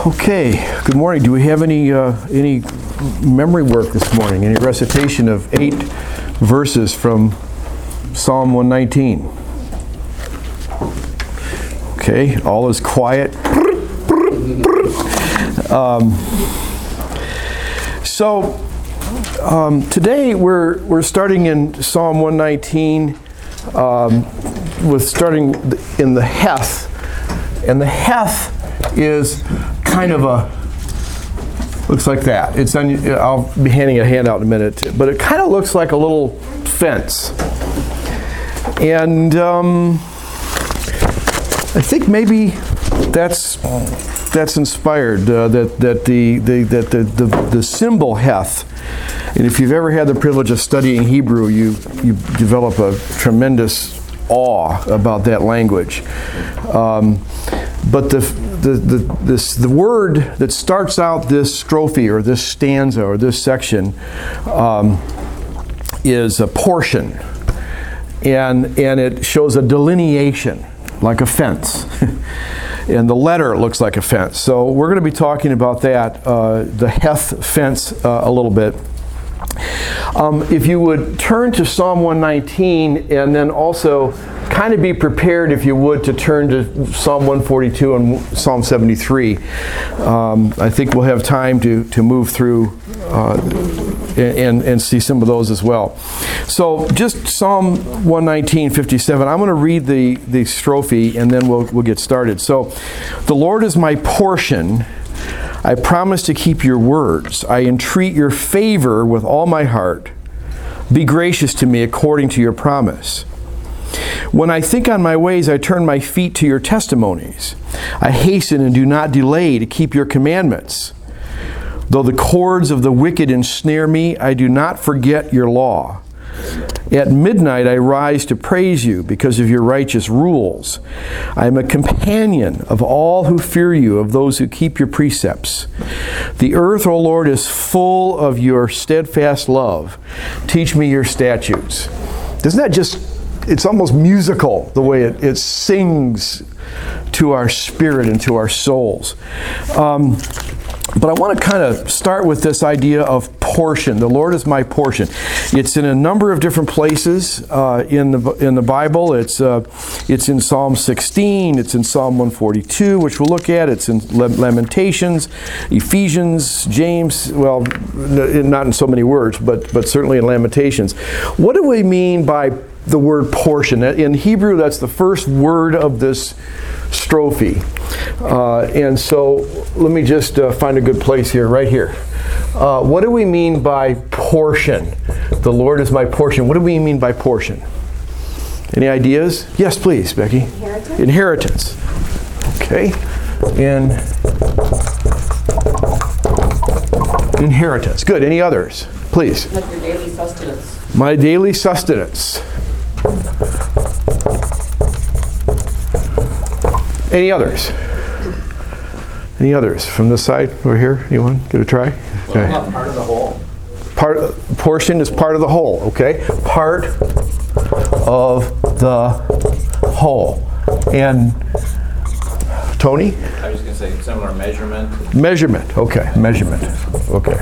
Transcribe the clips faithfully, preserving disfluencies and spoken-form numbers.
Okay, good morning. Do we have any uh, any memory work this morning? Any recitation of eight verses from Psalm one nineteen? Okay, all is quiet. Um, so um, today we're we're starting in Psalm one nineteen, um, with starting in the Heth, and the Heth is kind of a, looks like that. It's un, I'll be handing a handout in a minute, but it kind of looks like a little fence. And um, I think maybe that's that's inspired uh, that that the the that the, the the symbol Heth. And if you've ever had the privilege of studying Hebrew, you you develop a tremendous awe about that language. Um, but the the the this the word that starts out this strophe or this stanza or this section um, is a portion, and and it shows a delineation like a fence. And the letter looks like a fence. So we're going to be talking about that, uh, the Heth fence, uh, a little bit. Um, if you would turn to Psalm one nineteen, and then also kind of be prepared, if you would, to turn to Psalm one forty-two and Psalm seventy-three. Um, I think we'll have time to, to move through uh, and, and see some of those as well. So just Psalm one nineteen, fifty-seven. I'm going to read the, the strophe, and then we'll, we'll get started. So, the Lord is my portion. I promise to keep your words. I entreat your favor with all my heart. Be gracious to me according to your promise. When I think on my ways, I turn my feet to your testimonies. I hasten and do not delay to keep your commandments. Though the cords of the wicked ensnare me, I do not forget your law. At midnight I rise to praise you because of your righteous rules. I am a companion of all who fear you, of those who keep your precepts. The earth, O Lord, is full of your steadfast love. Teach me your statutes. Isn't that just, it's almost musical the way it, it sings to our spirit and to our souls. Um, But I want to kind of start with this idea of portion. The Lord is my portion. It's in a number of different places uh, in the in the Bible. It's uh, it's in Psalm sixteen. It's in Psalm one forty-two, which we'll look at. It's in Lamentations, Ephesians, James. Well, not in so many words, but but certainly in Lamentations. What do we mean by the word portion? In Hebrew, that's the first word of this strophe. Uh, and so let me just uh, find a good place here, right here. Uh, what do we mean by portion? The Lord is my portion. What do we mean by portion? Any ideas? Yes, please, Becky. Inheritance. Inheritance. Okay. In inheritance. Good. Any others? Please. Like your daily sustenance. My daily sustenance. Any others? Any others from this side over here? Anyone? Get a try? Okay. Well, part of the whole. Part portion is part of the whole. Okay, part of the whole. And Tony? I was going to say similar measurement. Measurement. Okay, measurement. Okay.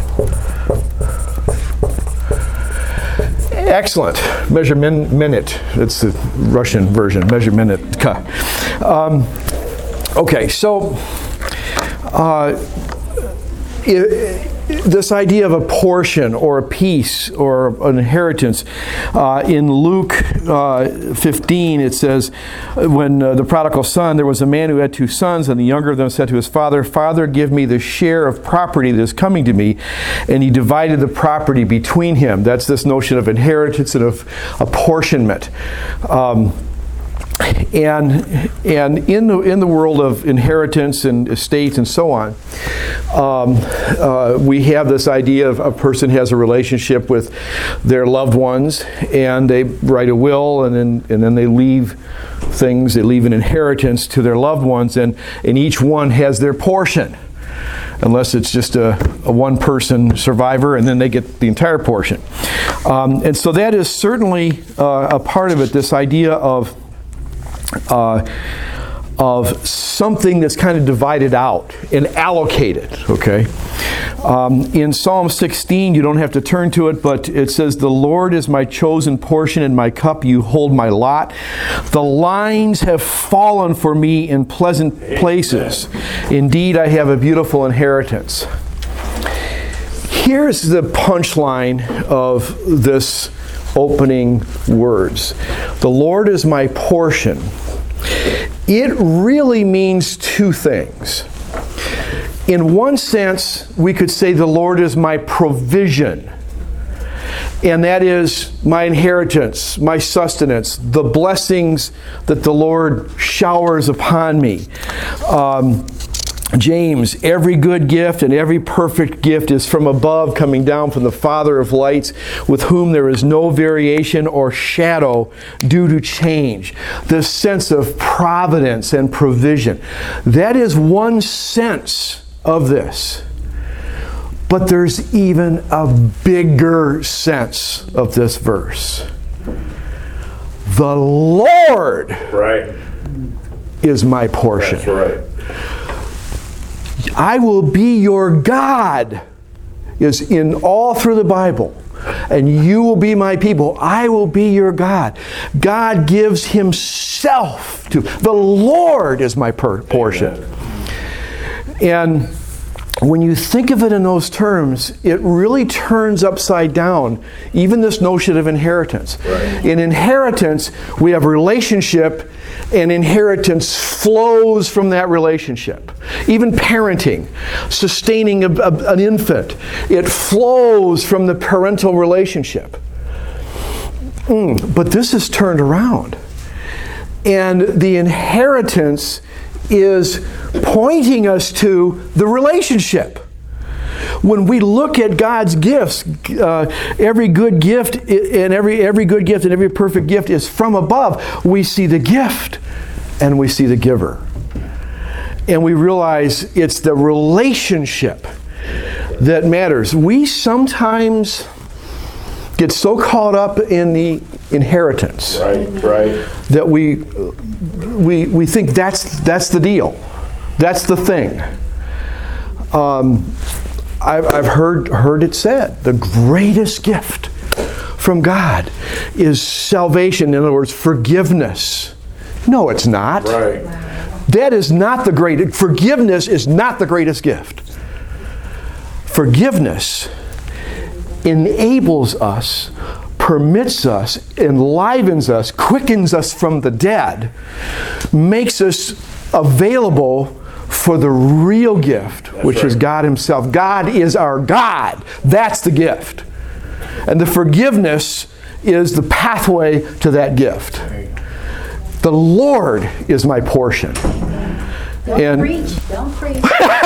Excellent. Measure min- minute. That's the Russian version. Measure minute. Um, okay, so uh, it, this idea of a portion or a piece or an inheritance. Uh, in Luke uh, fifteen, it says, when uh, the prodigal son, there was a man who had two sons, and the younger of them said to his father, Father, give me the share of property that is coming to me. And he divided the property between him. That's this notion of inheritance and of apportionment. Um, And and in the in the world of inheritance and estates and so on, um, uh, we have this idea of a person has a relationship with their loved ones, and they write a will, and then and then they leave things, they leave an inheritance to their loved ones, and and each one has their portion, unless it's just a, a one-person survivor, and then they get the entire portion. Um, and so that is certainly uh, a part of it. This idea of Uh, of something that's kind of divided out and allocated, okay? Um, in Psalm sixteen, you don't have to turn to it, but it says, "The Lord is my chosen portion, and my cup, you hold my lot. The lines have fallen for me in pleasant places. Indeed, I have a beautiful inheritance." Here's the punchline of this opening words. The Lord is my portion. It really means two things. In one sense, we could say the Lord is my provision. And that is my inheritance, my sustenance, the blessings that the Lord showers upon me. Um, James, every good gift and every perfect gift is from above, coming down from the Father of lights, with whom there is no variation or shadow due to change. This sense of providence and provision. That is one sense of this. But there's even a bigger sense of this verse. The Lord Right. is my portion. That's right. I will be your God is in all through the Bible. And you will be my people. I will be your God. God gives himself to. The Lord is my per- portion. And when you think of it in those terms, it really turns upside down even this notion of inheritance. Right. In inheritance, we have relationship, and inheritance flows from that relationship. Even parenting, sustaining a, a, an infant, it flows from the parental relationship. Mm, but this is turned around. And the inheritance is pointing us to the relationship. When we look at God's gifts, uh, every good gift and every every good gift and every perfect gift is from above. We see the gift and we see the giver. And we realize it's the relationship that matters. We sometimes get so caught up in the inheritance Right, right. that we we we think that's that's the deal, that's the thing. Um, I've, I've heard heard it said the greatest gift from God is salvation. In other words, forgiveness. No, it's not. Right. That is not the greatest. Forgiveness is not the greatest gift. Forgiveness enables us, permits us, enlivens us, quickens us from the dead, makes us available for the real gift, That's which right. is God himself. God is our God. That's the gift. And the forgiveness is the pathway to that gift. The Lord is my portion. Don't And- preach. Don't preach.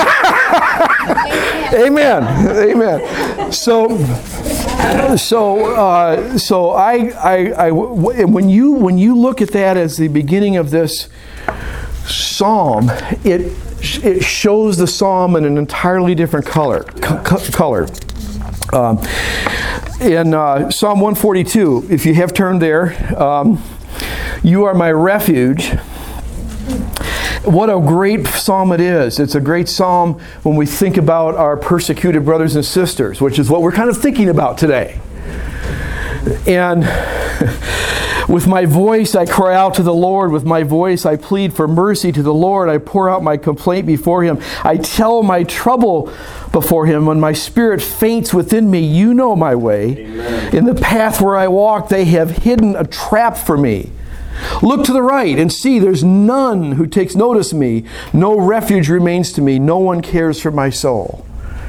Amen. Amen. So, so, uh, so I, I, I, when you when you look at that as the beginning of this psalm, it it shows the psalm in an entirely different color. Co- co- color. Um, in uh, Psalm one forty-two, if you have turned there, um, you are my refuge. What a great psalm it is. It's a great psalm when we think about our persecuted brothers and sisters, which is what we're kind of thinking about today. And with my voice I cry out to the Lord. With my voice I plead for mercy to the Lord. I pour out my complaint before him. I tell my trouble before him. When my spirit faints within me, you know my way. Amen. In the path where I walk, they have hidden a trap for me. Look to the right and see there's none who takes notice of me. No refuge remains to me. No one cares for my soul.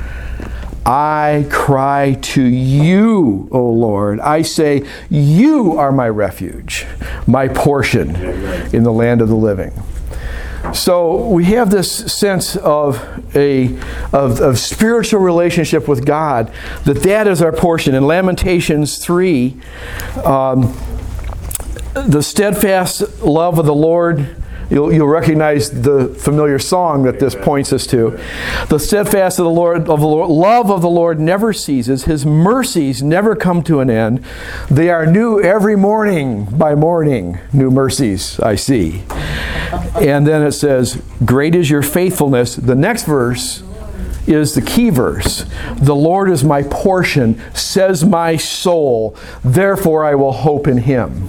I cry to you, O Lord. I say, you are my refuge, my portion in the land of the living. So we have this sense of a of, of spiritual relationship with God, that that is our portion. In Lamentations three, um, the steadfast love of the Lord You'll, you'll recognize the familiar song that this points us to. The steadfast of the Lord, of the Lord, love of the Lord never ceases. His mercies never come to an end. They are new every morning. By morning, new mercies I see. And then it says, great is your faithfulness. The next verse is the key verse. The Lord is my portion, says my soul. Therefore I will hope in Him.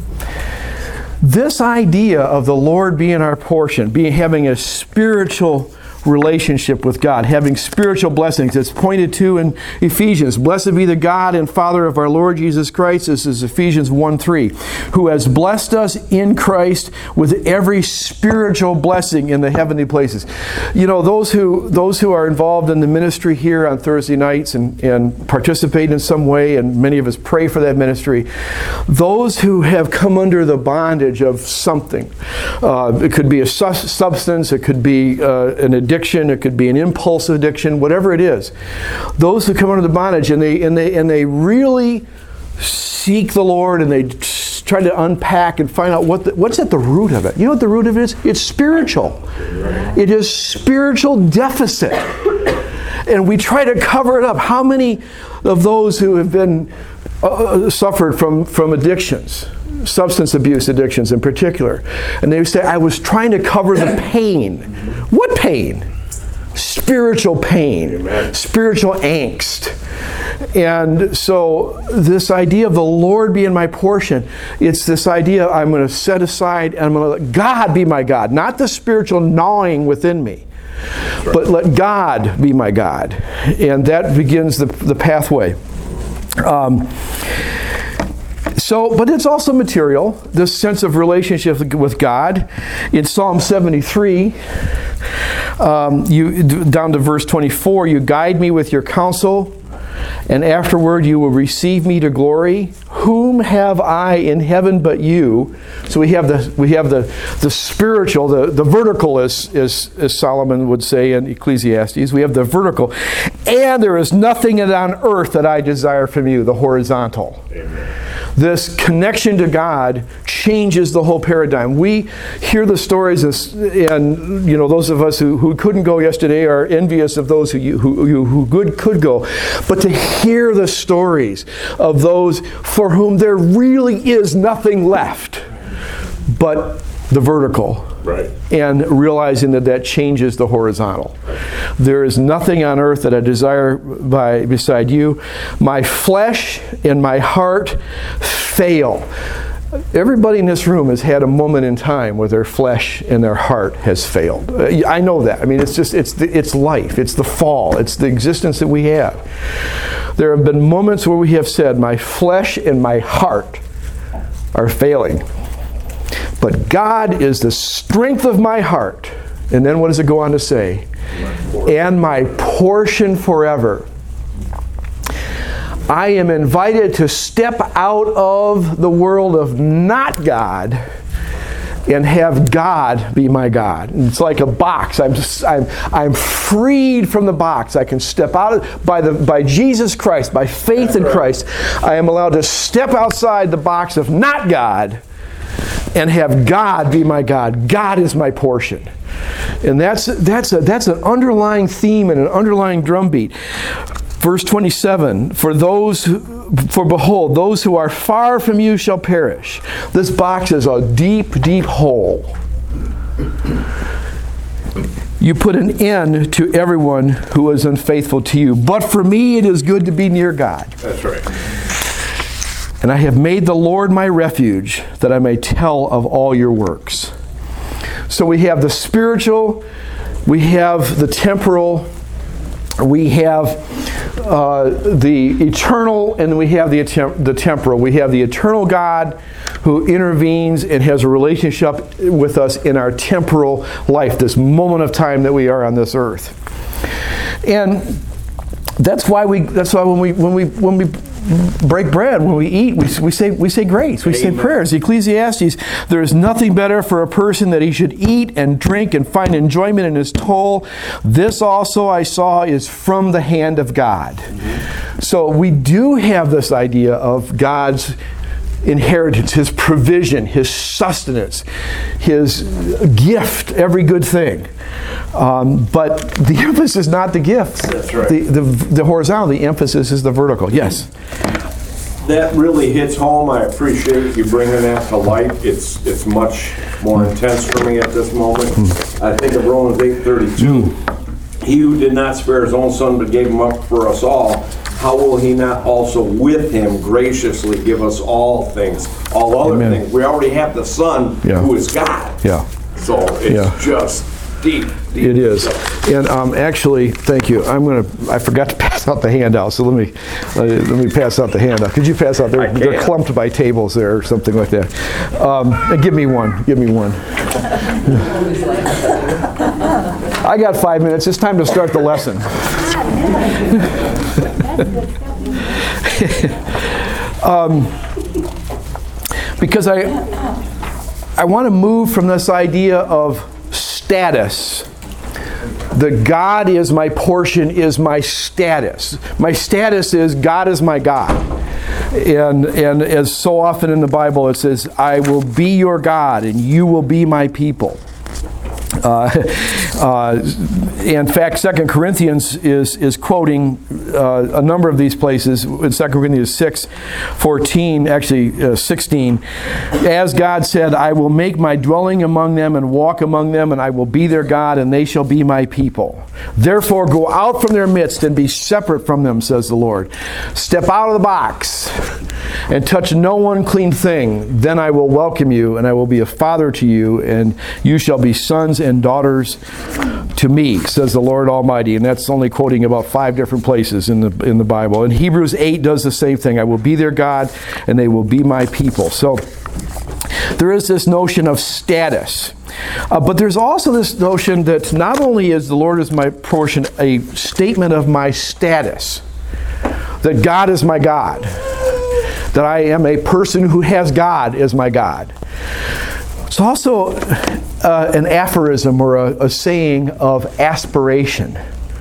This idea of the Lord being our portion, being having a spiritual relationship with God, having spiritual blessings, it's pointed to in Ephesians. Blessed be the God and Father of our Lord Jesus Christ. This is Ephesians one three, who has blessed us in Christ with every spiritual blessing in the heavenly places. You know, those who those who are involved in the ministry here on Thursday nights and, and participate in some way, and many of us pray for that ministry, those who have come under the bondage of something. Uh, it could be a su- substance, it could be uh, an addiction, it could be an impulse addiction, whatever it is. Those who come under the bondage and they and they and they really seek the Lord and they try to unpack and find out what the, what's at the root of it. You know what the root of it is? It's spiritual. It is spiritual deficit. And we try to cover it up. How many of those who have been uh, suffered from, from addictions, substance abuse addictions in particular, and they say, I was trying to cover the pain. What pain? Spiritual pain. Amen. Spiritual angst. And so this idea of the Lord being my portion, it's this idea I'm going to set aside and I'm going to let God be my God, not the spiritual gnawing within me. Right. But let God be my God. And that begins the, the pathway. Um, So, but it's also material, this sense of relationship with God. In Psalm seventy-three, um, you down to verse twenty-four, you guide me with your counsel, and afterward you will receive me to glory. Whom have I in heaven but you? So we have the we have the, the spiritual, the, the vertical, as, as as Solomon would say in Ecclesiastes. We have the vertical. And there is nothing on earth that I desire from you, the horizontal. Amen. This connection to God changes the whole paradigm. We hear the stories, and you know, those of us who, who couldn't go yesterday are envious of those who who, who good, could go. But to hear the stories of those for whom there really is nothing left but the vertical. Right. And realizing that that changes the horizontal. There is nothing on earth that I desire by beside you. My flesh and my heart fail. Everybody in this room has had a moment in time where their flesh and their heart has failed. I know that. I mean, it's just, it's the, it's life. It's the fall. It's the existence that we have. There have been moments where we have said, my flesh and my heart are failing. But God is the strength of my heart. And then what does it go on to say? And my portion forever. I am invited to step out of the world of not God and have God be my God. And it's like a box. I'm just, I'm I'm freed from the box. I can step out of, by the by Jesus Christ, by faith in Christ. I am allowed to step outside the box of not God and have God be my God. God is my portion. And that's that's a, that's an underlying theme and an underlying drumbeat. Verse twenty-seven, for those who, for behold, those who are far from you shall perish. This box is a deep, deep hole. You put an end to everyone who is unfaithful to you. But for me it is good to be near God. That's right. And I have made the Lord my refuge, that I may tell of all your works. So we have the spiritual, we have the temporal, we have uh, the eternal, and we have the, the temporal. We have the eternal God who intervenes and has a relationship with us in our temporal life, this moment of time that we are on this earth. And that's why we that's why when we when we when we break bread, when we eat, we, we say we say grace, we say prayers. Ecclesiastes, there is nothing better for a person that he should eat and drink and find enjoyment in his toil. This also I saw is from the hand of God. Mm-hmm. So we do have this idea of God's inheritance, His provision, His sustenance, His gift, every good thing. Um, but the emphasis is not the gift. That's right. The, the, the horizontal, the emphasis is the vertical. Yes? That really hits home. I appreciate you bringing that to light. It's it's much more intense for me at this moment. I think of Romans eight thirty-two. He who did not spare his own son but gave him up for us all, how will he not also with him graciously give us all things, all other Amen. things? We already have the Son Yeah. who is God. Yeah. So it's Yeah. just deep, deep. It is. stuff. And um, actually, thank you. I'm going to, I forgot to pass out the handout, so let me uh, let me pass out the handout. Could you pass out? They're, I they're can. clumped by tables there or something like that. Um, and give me one. Give me one. I got five minutes. It's time to start the lesson. um, because I, I want to move from this idea of status. The God is my portion is my status. My status is God is my God. And, and as so often in the Bible it says, I will be your God and you will be my people. Uh, uh, in fact, Second Corinthians is, is quoting uh, a number of these places. In Second Corinthians six fourteen, actually uh, sixteen, as God said, I will make my dwelling among them and walk among them, and I will be their God, and they shall be my people. Therefore go out from their midst and be separate from them, says the Lord. Step out of the box and touch no unclean thing. Then I will welcome you, and I will be a father to you, and you shall be sons and daughters to me, says the Lord Almighty. And that's only quoting about five different places in the in the Bible. And Hebrews eight does the same thing. I will be their God, and they will be my people. So there is this notion of status. Uh, but there's also this notion that not only is the Lord is my portion a statement of my status, that God is my God, that I am a person who has God as my God. It's also uh, an aphorism or a, a saying of aspiration.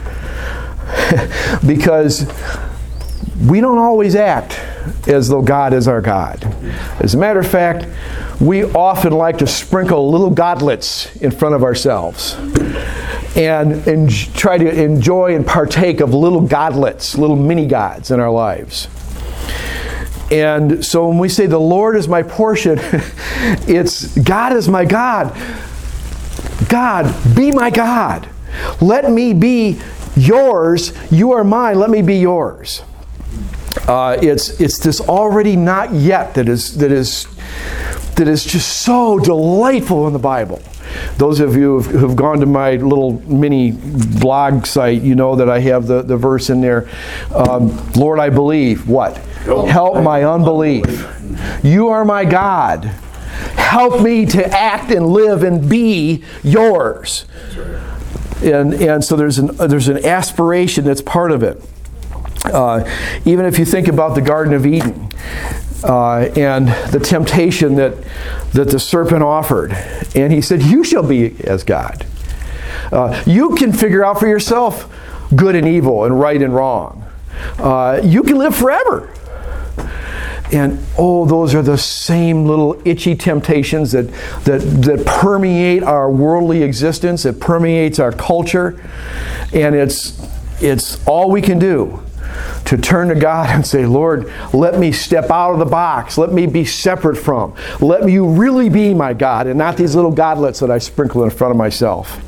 Because we don't always act as though God is our God. As a matter of fact, we often like to sprinkle little godlets in front of ourselves and, and try to enjoy and partake of little godlets, little mini gods in our lives. And so when we say the Lord is my portion, it's God is my God. God, be my God. Let me be yours. You are mine. Let me be yours. Uh, it's it's this already not yet that is that is that is just so delightful in the Bible. Those of you who've, who've gone to my little mini blog site, you know that I have the, the verse in there. Um, Lord, I believe. What? Help my unbelief. You are my God. Help me to act and live and be yours. And and so there's an there's an aspiration that's part of it. Uh, even if you think about the Garden of Eden uh, and the temptation that that the serpent offered, and he said, "You shall be as God. Uh, you can figure out for yourself good and evil and right and wrong. Uh, you can live forever." And oh, those are the same little itchy temptations that, that that permeate our worldly existence. It permeates our culture, and it's it's all we can do to turn to God and say, Lord, let me step out of the box. Let me be separate from. Let you really be my God, and not these little godlets that I sprinkle in front of myself.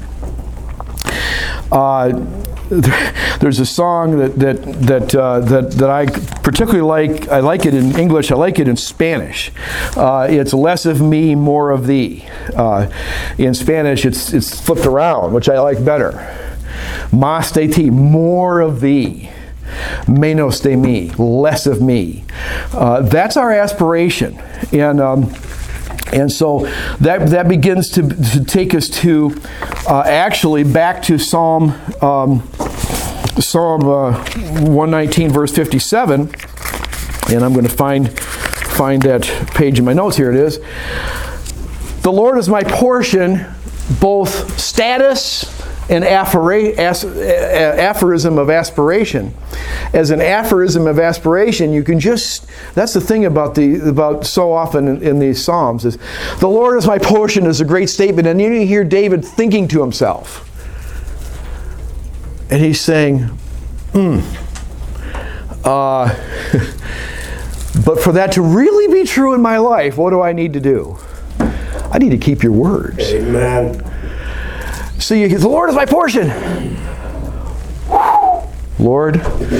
Uh, There's a song that that that uh, that that I particularly like. I like it in English. I like it in Spanish. Uh, it's less of me, more of thee. Uh, in Spanish, it's it's flipped around, which I like better. Más de ti, more of thee. Menos de mí, less of me. Uh, that's our aspiration, and. Um, And so that that begins to, to take us to uh, actually back to Psalm um, Psalm uh, one nineteen verse fifty-seven, and I'm going to find find that page in my notes. Here it is. The Lord is my portion, both status an aphora- as- a- aphorism of aspiration. As an aphorism of aspiration, you can just, that's the thing about the about so often in, in these Psalms is, the Lord is my portion is a great statement, and then you hear David thinking to himself. And he's saying, hmm, uh, but for that to really be true in my life, what do I need to do? I need to keep your words. Amen. So you, the Lord is my portion. Lord,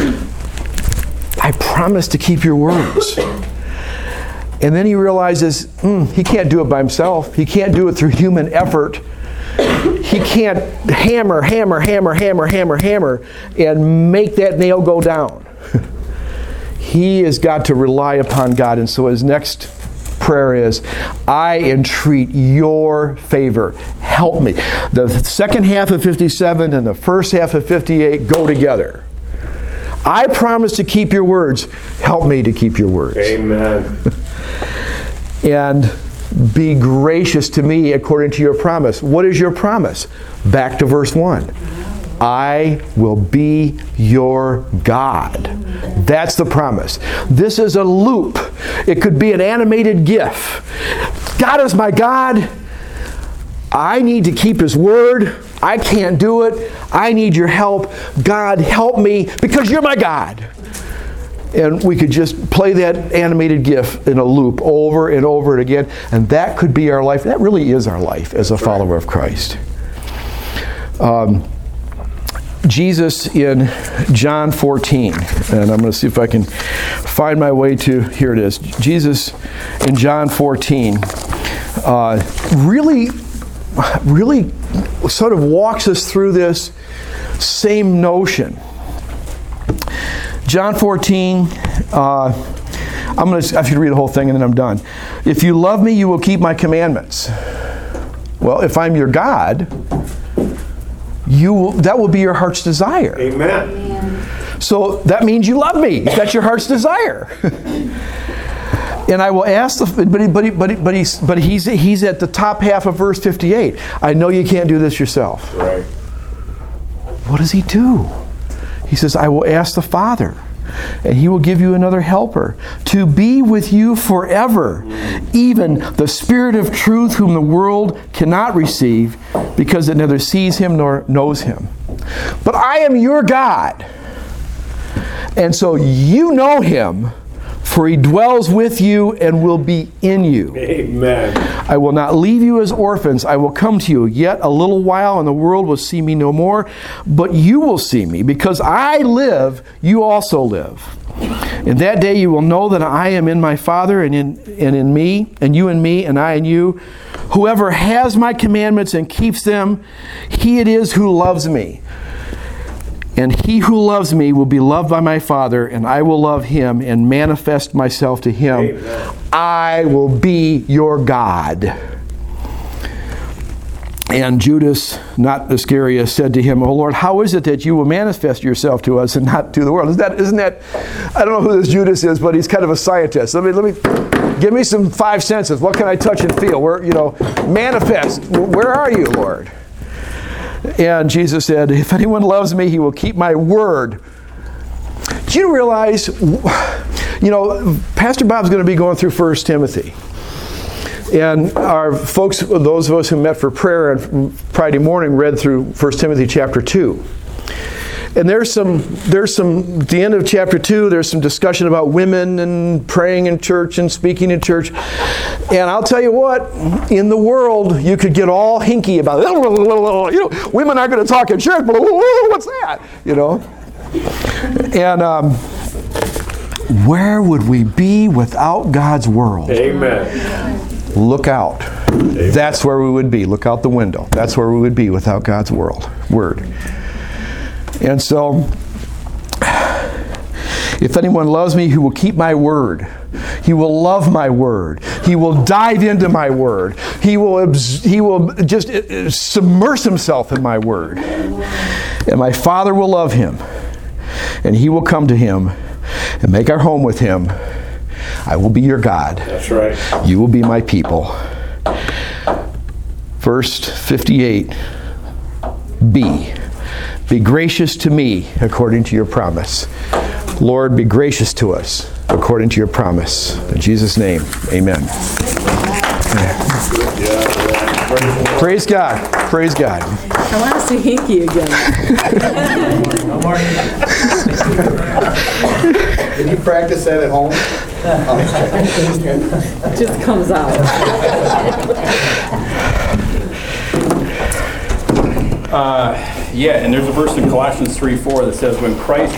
I promise to keep your words. And then he realizes mm, he can't do it by himself. He can't do it through human effort. He can't hammer, hammer, hammer, hammer, hammer, hammer, and make that nail go down. He has got to rely upon God. And so his next prayer is, I entreat your favor. Help me. The second half of fifty-seven and the first half of fifty-eight go together. I promise to keep your words. Help me to keep your words. Amen. And be gracious to me according to your promise. What is your promise? Back to verse one. I will be your God. That's the promise. This is a loop. It could be an animated GIF. God is my God. I need to keep His word. I can't do it. I need your help. God, help me because you're my God. And we could just play that animated GIF in a loop over and over and again. And that could be our life. That really is our life as a follower of Christ. Um, Jesus in John fourteen, and I'm going to see if I can find my way to, here it is. Jesus in John fourteen uh, really, really sort of walks us through this same notion. John fourteen, uh, I'm going to, I should read the whole thing and then I'm done. If you love me, you will keep my commandments. Well, if I'm your God, you will, that will be your heart's desire. Amen. So that means you love me. That's your heart's desire. And I will ask the, but he, but he, but he, but he's but he's he's at the top half of verse fifty-eight. I know you can't do this yourself. Right. What does he do? He says, I will ask the Father, and He will give you another helper to be with you forever, even the Spirit of truth whom the world cannot receive because it neither sees Him nor knows Him. But I am your God, and so you know Him, for He dwells with you and will be in you. Amen. I will not leave you as orphans. I will come to you. Yet a little while, and the world will see me no more. But you will see me. Because I live, you also live. In that day you will know that I am in my Father, and in, and in me, and you in me, and I in you. Whoever has my commandments and keeps them, he it is who loves me. And he who loves me will be loved by my Father, and I will love him and manifest myself to him. Amen. I will be your God. And Judas, not Iscariot, said to him, O Lord, how is it that you will manifest yourself to us and not to the world? Isn't that, isn't that, I don't know who this Judas is, but he's kind of a scientist. Let me, let me, give me some five senses. What can I touch and feel? Where, you know, manifest. Where are you, Lord? And Jesus said, if anyone loves me, he will keep my word. Do you realize, you know, Pastor Bob's going to be going through First Timothy. And our folks, those of us who met for prayer on Friday morning, read through First Timothy chapter two. And there's some, there's some, at the end of chapter two, there's some discussion about women and praying in church and speaking in church. And I'll tell you what, in the world, you could get all hinky about it. You know, women aren't going to talk in church, but what's that? You know? And um, where would we be without God's world? Amen. Look out. Amen. That's where we would be. Look out the window. That's where we would be without God's world, word. And so, if anyone loves me, he will keep my word. He will love my word. He will dive into my word. He will, he will just submerge himself in my word. And my Father will love him. And he will come to him and make our home with him. I will be your God. That's right. You will be my people. Verse fifty-eight. be. Be gracious to me according to your promise. Lord, be gracious to us according to your promise. In Jesus' name, amen. Praise God. Praise God. I want to see Hinky again. Did you practice that at home? It just comes out. Uh, yeah, and there's a verse in Colossians three four that says, when Christ